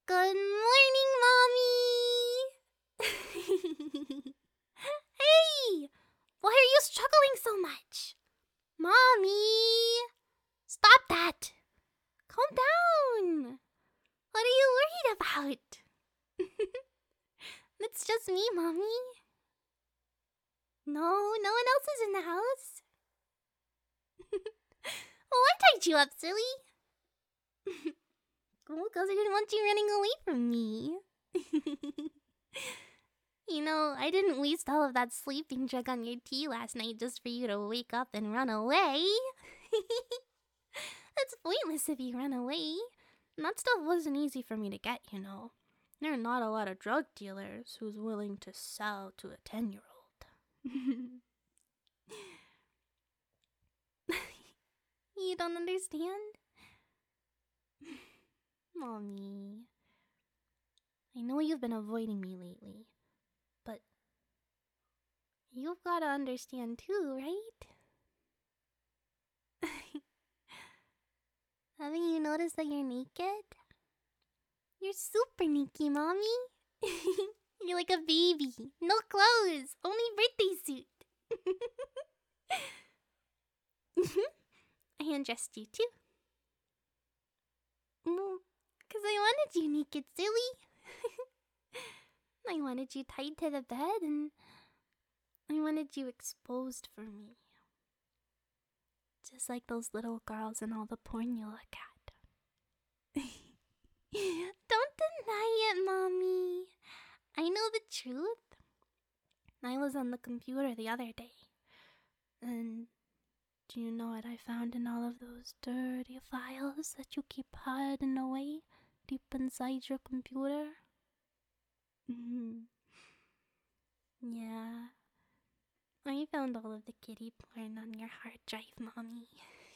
Good morning, Mommy! Hey! Why are you struggling so much? Mommy! Stop that! Calm down! What are you worried about? It's just me, Mommy. No one else is in the house. Well, I tied you up, silly. Well, because I didn't want you running away from me. You know, I didn't waste all of that sleeping drug on your tea last night just for you to wake up and run away. That's pointless if you run away. And that stuff wasn't easy for me to get, you know. There are not a lot of drug dealers who's willing to sell to a 10-year-old. You don't understand? Mommy. I know you've been avoiding me lately, but you've gotta understand too, right? Haven't you noticed that you're naked? You're super naked, Mommy. You're like a baby. No clothes. Only birthday suit. I undressed you too. Because I wanted you naked, silly. I wanted you tied to the bed and I wanted you exposed for me. Just like those little girls in all the porn you look at. Don't deny it, Mommy. I know the truth. I was on the computer the other day. And do you know what I found in all of those dirty files that you keep hiding away deep inside your computer? Yeah. I found all of the kitty porn on your hard drive, Mommy.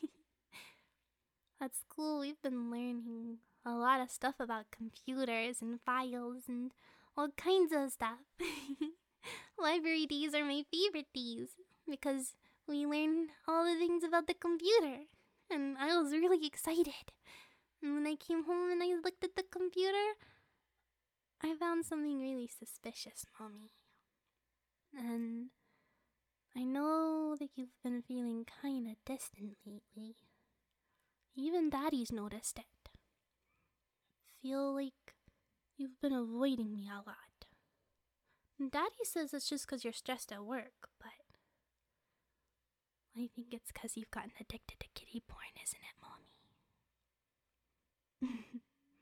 At school, we've been learning a lot of stuff about computers and files and all kinds of stuff. Library days are my favorite days because we learn all the things about the computer. And I was really excited. And when I came home and I looked at the computer, I found something really suspicious, Mommy. And I know that you've been feeling kinda distant lately. Even Daddy's noticed it. Feel like you've been avoiding me a lot. And Daddy says it's just 'cause you're stressed at work, but I think it's 'cause you've gotten addicted to kitty porn, isn't it, Mommy?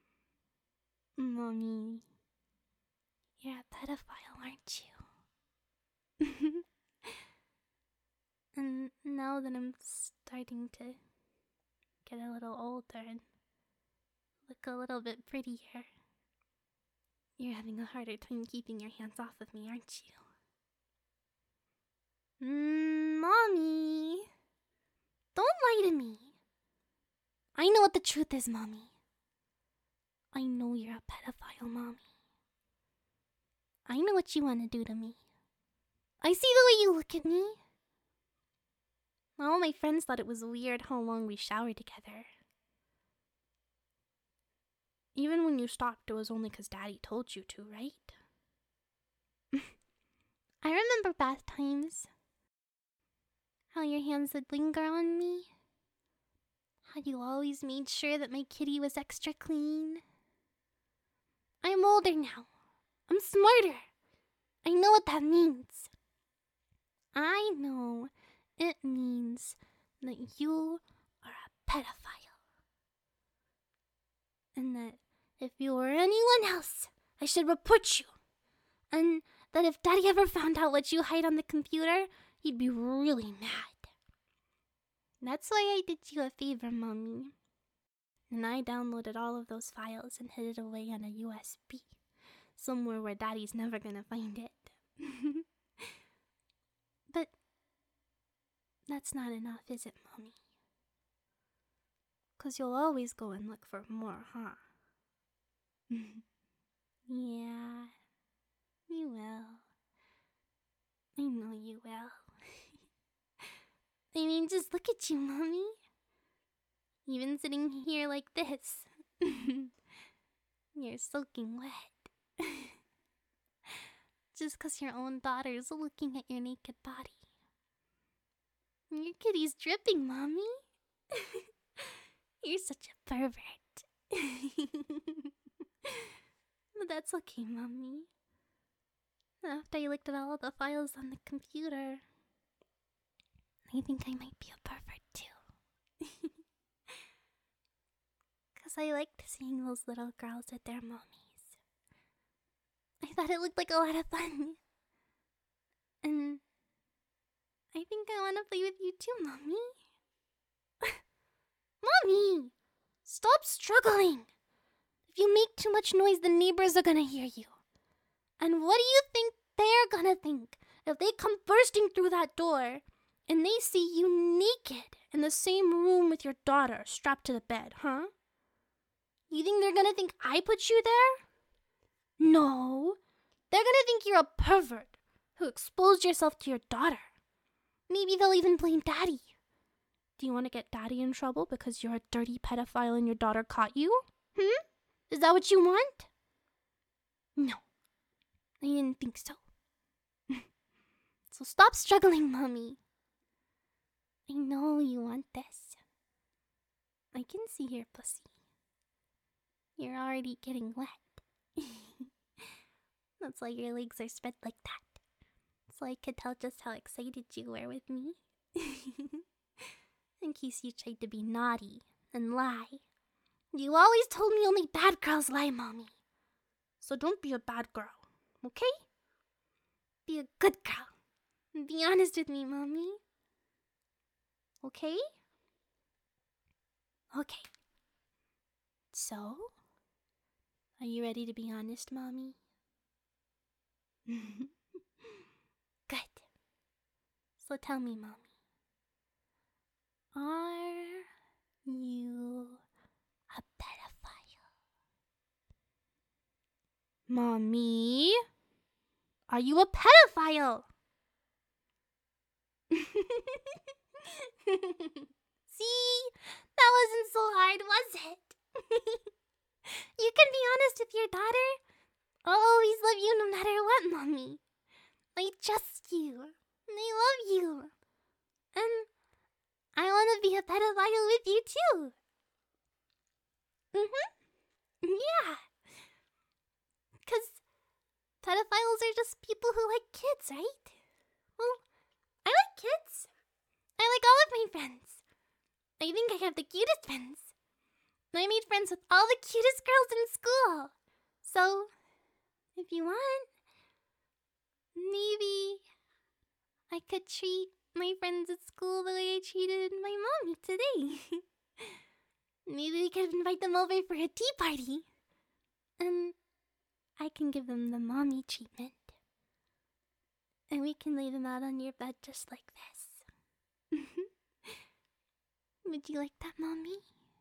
Mommy, you're a pedophile, aren't you? And now that I'm starting to get a little older and look a little bit prettier, you're having a harder time keeping your hands off of me, aren't you? Mommy! Don't lie to me! I know what the truth is, Mommy. I know you're a pedophile, Mommy. I know what you want to do to me. I see the way you look at me. All my friends thought it was weird how long we showered together. Even when you stopped, it was only 'cause Daddy told you to, right? I remember bath times. How your hands would linger on me. How you always made sure that my kitty was extra clean. I'm older now. I'm smarter. I know what that means. I know it means that you are a pedophile. And that if you were anyone else, I should report you. And that if Daddy ever found out what you hide on the computer, he'd be really mad. That's why I did you a favor, Mommy. And I downloaded all of those files and hid it away on a USB. Somewhere where Daddy's never gonna find it. But that's not enough, is it, Mommy? 'Cause you'll always go and look for more, huh? Yeah, you will. I know you will. I mean, just look at you, Mommy. Even sitting here like this. You're soaking wet. Just 'cause your own daughter's looking at your naked body. Your kitty's dripping, Mommy. You're such a pervert. But that's okay, Mommy. After I looked at all the files on the computer, I think I might be a pervert too. 'Cause I liked seeing those little girls with their mommies. I thought it looked like a lot of fun. And I think I want to play with you too, Mommy. Mommy! Stop struggling! If you make too much noise, the neighbors are gonna hear you. And what do you think they're gonna think if they come bursting through that door and they see you naked in the same room with your daughter strapped to the bed, huh? You think they're gonna think I put you there? No. They're gonna think you're a pervert who exposed yourself to your daughter. Maybe they'll even blame Daddy. Do you want to get Daddy in trouble because you're a dirty pedophile and your daughter caught you? Is that what you want? No. I didn't think so. So stop struggling, Mommy. I know you want this. I can see your pussy. You're already getting wet. That's why your legs are spread like that. So I could tell just how excited you were with me. In case you tried to be naughty and lie. You always told me only bad girls lie, Mommy. So don't be a bad girl, okay? Be a good girl. And be honest with me, Mommy. Okay? Okay. So, are you ready to be honest, Mommy? Good. So tell me, Mommy. Are you a pedophile? Mommy? Are you a pedophile? See? That wasn't so hard, was it? You can be honest with your daughter. I'll always love you no matter what, Mommy. I trust you. And I love you. And I want to be a pedophile with you too. Yeah. 'Cause pedophiles are just people who like kids, right? Well, I like kids. I like all of my friends. I think I have the cutest friends. I made friends with all the cutest girls in school. So, if you want, maybe I could treat my friends at school the way I treated my mommy today. Maybe we could invite them over for a tea party. And I can give them the mommy treatment. And we can lay them out on your bed just like this. Would you like that, Mommy?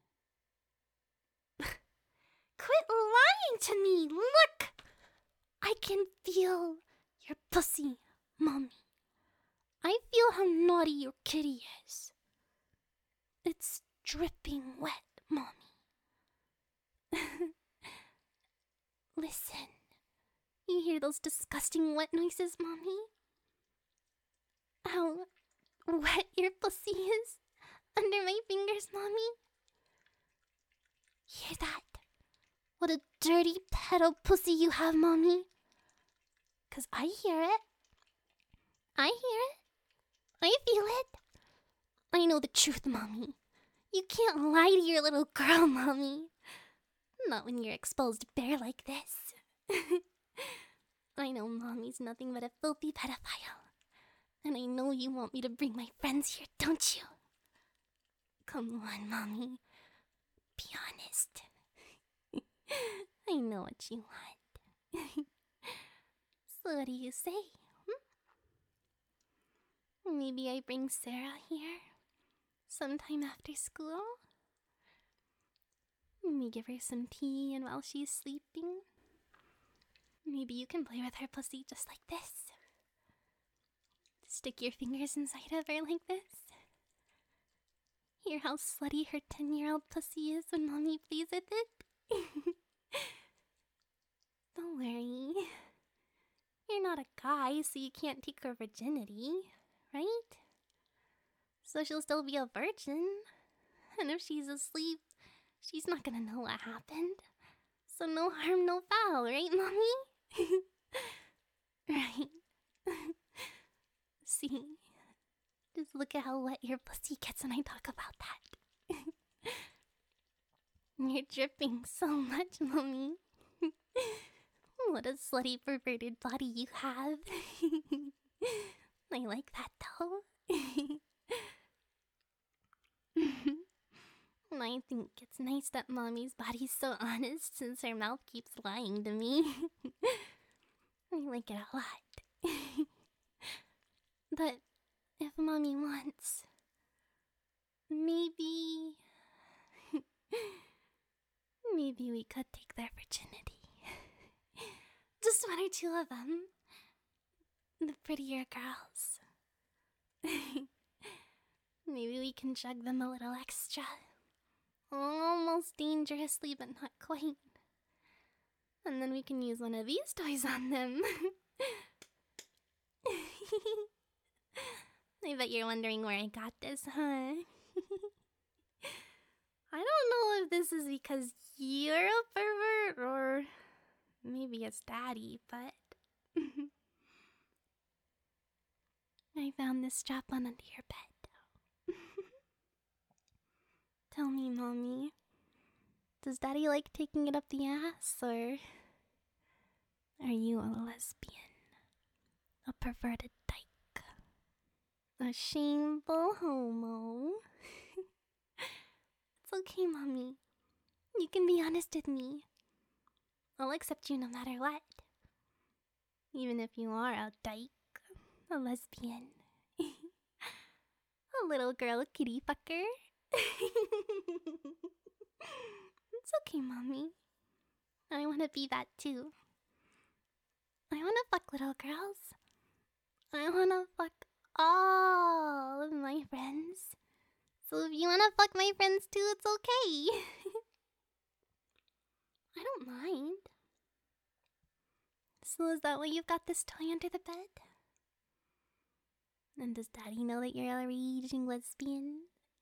Quit lying to me! Look! I can feel your pussy, Mommy. I feel how naughty your kitty is. It's dripping wet, Mommy. Listen. You hear those disgusting wet noises, Mommy? How wet your pussy is under my fingers, Mommy? Hear that? What a dirty pedo pussy you have, Mommy. 'Cause I hear it. I hear it. I feel it. I know the truth, Mommy. You can't lie to your little girl, Mommy. Not when you're exposed bare like this. I know Mommy's nothing but a filthy pedophile. And I know you want me to bring my friends here, don't you? Come on, Mommy. Be honest. I know what you want. So what do you say? Maybe I bring Sarah here sometime after school? Maybe give her some tea and while she's sleeping? Maybe you can play with her pussy just like this. Stick your fingers inside of her like this. Hear how slutty her 10-year-old pussy is when Mommy plays with it? not a guy, so you can't take her virginity, right? So she'll still be a virgin. And if she's asleep, she's not gonna know what happened. So no harm, no foul, right, Mommy? Right. See, just look at how wet your pussy gets when I talk about that. You're dripping so much, Mommy. What a slutty, perverted body you have. I like that, though. I think it's nice that Mommy's body's so honest since her mouth keeps lying to me. I like it a lot. But if Mommy wants, maybe... maybe we could take their virginity. Just one or two of them. The prettier girls. Maybe we can drug them a little extra. Almost dangerously, but not quite. And then we can use one of these toys on them. I bet you're wondering where I got this, huh? I don't know if this is because you're a pervert or maybe it's Daddy, but I found this strap on under your bed. Tell me, Mommy, does Daddy like taking it up the ass, or are you a lesbian? A perverted dyke? A shameful homo? It's okay, Mommy. You can be honest with me. I'll accept you no matter what. Even if you are a dyke, a lesbian, a little girl kitty fucker. It's okay, Mommy. I want to be that too. I want to fuck little girls. I want to fuck all of my friends. So if you want to fuck my friends too, it's okay. I don't mind. So is that why you've got this toy under the bed? And does Daddy know that you're a raging lesbian?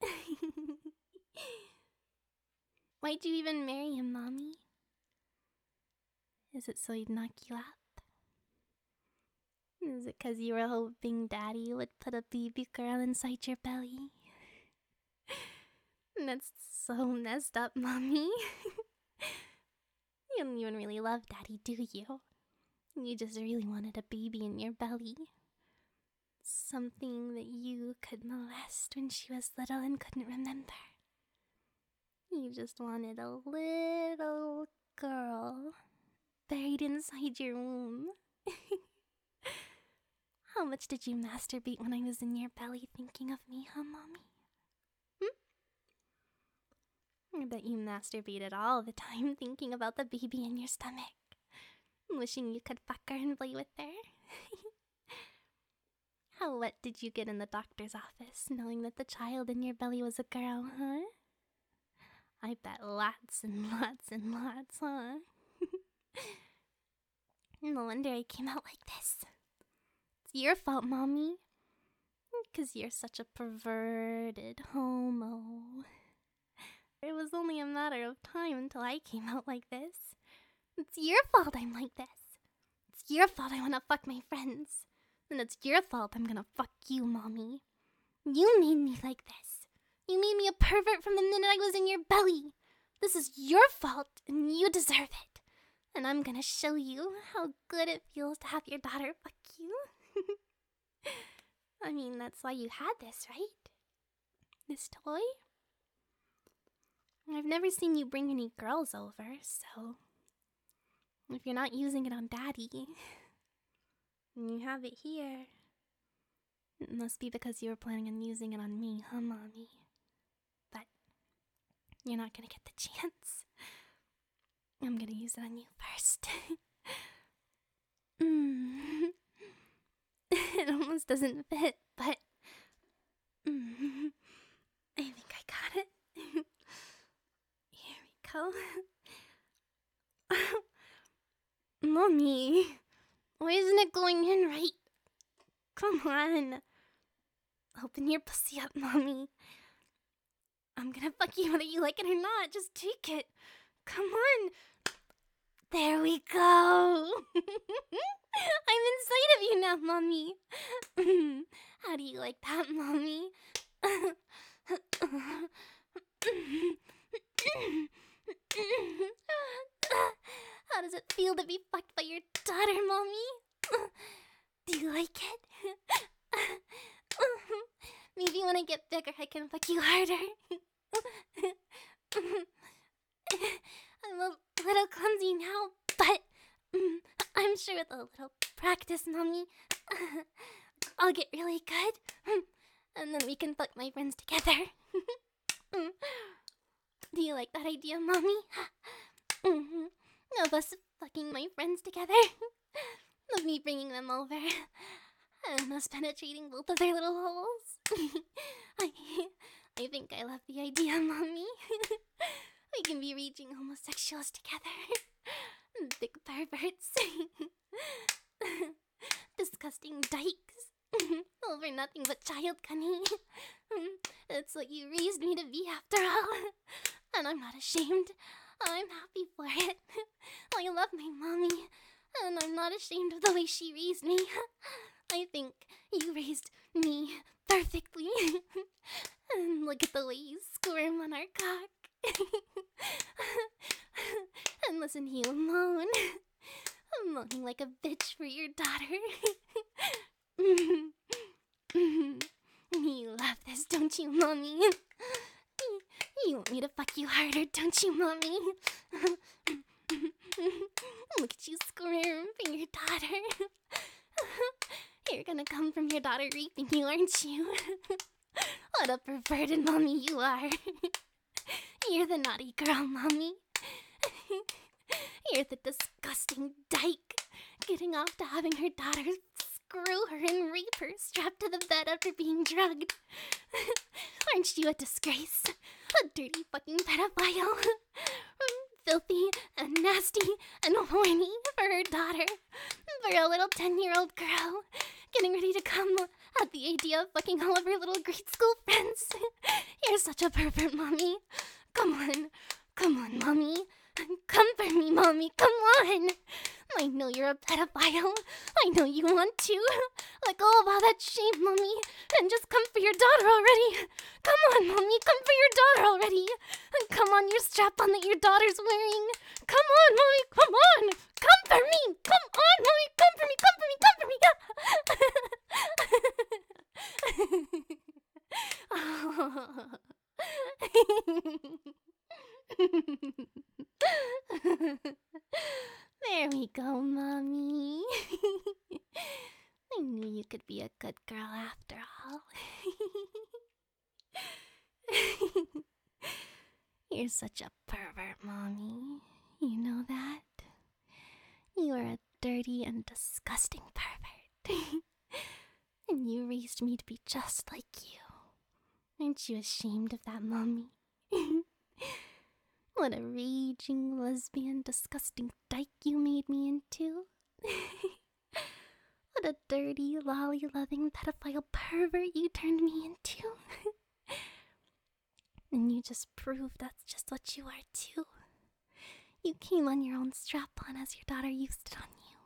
Why'd you even marry him, Mommy? Is it so he'd knock you up? Is it 'cause you were hoping Daddy would put a baby girl inside your belly? That's so messed up, Mommy. You don't even really love Daddy, do you? You just really wanted a baby in your belly. Something that you could molest when she was little and couldn't remember. You just wanted a little girl buried inside your womb. How much did you masturbate when I was in your belly thinking of me, huh, Mommy? I bet you masturbated all the time thinking about the baby in your stomach. Wishing you could fuck her and play with her. How wet did you get in the doctor's office knowing that the child in your belly was a girl, huh? I bet lots and lots and lots, huh? No wonder I came out like this. It's your fault, Mommy. 'Cause you're such a perverted homo. It was only a matter of time until I came out like this. It's your fault I'm like this. It's your fault I wanna fuck my friends. And it's your fault I'm gonna fuck you, Mommy. You made me like this. You made me a pervert from the minute I was in your belly. This is your fault, and you deserve it. And I'm gonna show you how good it feels to have your daughter fuck you. I mean, that's why you had this, right? This toy? I've never seen you bring any girls over, so... if you're not using it on Daddy, and you have it here, it must be because you were planning on using it on me, huh, Mommy? But you're not gonna get the chance. I'm gonna use it on you first. It almost doesn't fit, but... I think I got it. Here we go. Mommy, Why isn't it going in right? Come on. Open your pussy up, mommy. I'm gonna fuck you whether you like it or not. Just take it. Come on. There we go. I'm inside of you now, mommy. How do you like that, mommy? How does it feel to be fucked by your daughter, mommy? Do you like it? Maybe when I get bigger, I can fuck you harder. I'm a little clumsy now, but I'm sure with a little practice, mommy, I'll get really good. And then we can fuck my friends together. Do you like that idea, mommy? Of us fucking my friends together. Of me bringing them over. And us penetrating both of their little holes. I think I love the idea, mommy. We can be reaching homosexuals together. Big perverts. Disgusting dykes. Over nothing but child cunning. It's what you raised me to be after all. And I'm not ashamed. I'm happy for it. I love my mommy. And I'm not ashamed of the way she raised me. I think you raised me perfectly. And look at the way you squirm on our cock. And listen to you moan. I'm moaning like a bitch for your daughter. You love this, don't you, mommy? You want me to fuck you harder, don't you, mommy? Look at you squirm for your daughter. You're gonna come from your daughter raping you, aren't you? What a perverted mommy you are. You're the naughty girl, mommy. You're the disgusting dyke, getting off to having her daughter screw her and rape her strapped to the bed after being drugged. Aren't you a disgrace? A dirty fucking pedophile. Filthy and nasty and horny for her daughter. For a little 10-year-old girl getting ready to come at the idea of fucking all of her little grade school friends. You're such a pervert, mommy. Come on, mommy. Come for me, mommy. Come on. I know you're a pedophile. I know you want to. Let go of all that shame, mommy, and just come for your daughter already. Come on, mommy. Come for your daughter already. And come on, your strap-on that your daughter's wearing. Come on, mommy. Come on. Come for me. Come on, mommy. Come for me. Come for me. Come for me. There we go, mommy. I knew you could be a good girl after all. You're such a pervert, mommy. You know that? You are a dirty and disgusting pervert. And you raised me to be just like you. Aren't you ashamed of that, mommy? What a raging, lesbian, disgusting dyke you made me into. What a dirty, lolly-loving, pedophile pervert you turned me into. And you just proved that's just what you are, too. You came on your own strap-on as your daughter used it on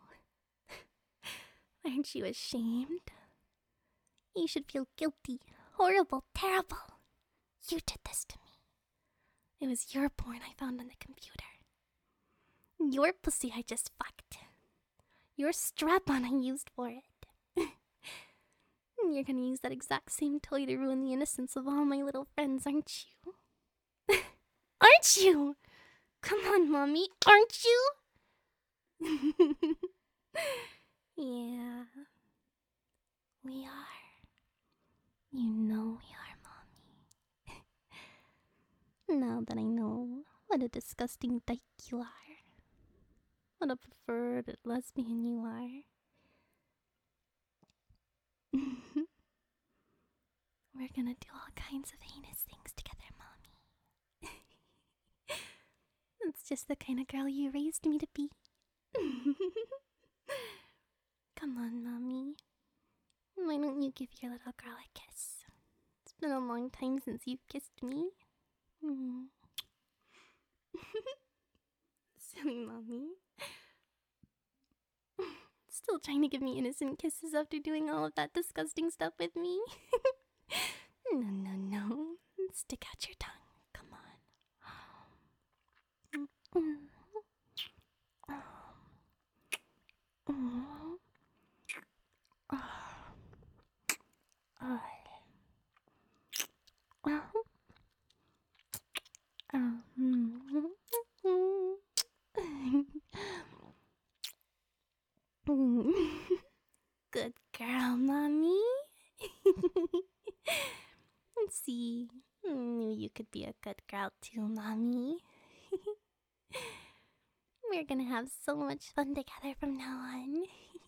you. Aren't you ashamed? You should feel guilty, horrible, terrible. You did this to me. It was your porn I found on the computer. Your pussy I just fucked. Your strap-on I used for it. You're gonna use that exact same toy to ruin the innocence of all my little friends, aren't you? Aren't you? Come on, mommy, aren't you? Yeah. We are. You know we are, mommy. Now that I know what a disgusting dyke you are. What a perverted lesbian you are. We're gonna do all kinds of heinous things together, mommy. It's just the kind of girl you raised me to be. Come on, Mommy. Why don't you give your little girl a kiss? It's been a long time since you've kissed me. Silly Mommy. Still trying to give me innocent kisses after doing all of that disgusting stuff with me. No. Stick out your tongue. Come on. Good girl, Mommy. Let's see. Knew you could be a good girl too, Mommy. We're gonna have so much fun together from now on.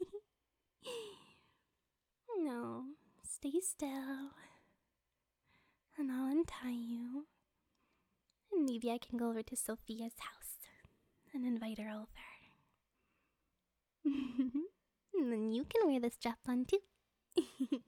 No, stay still. And I'll untie you. And maybe I can go over to Sophia's house and invite her over. And then you can wear this strap on too.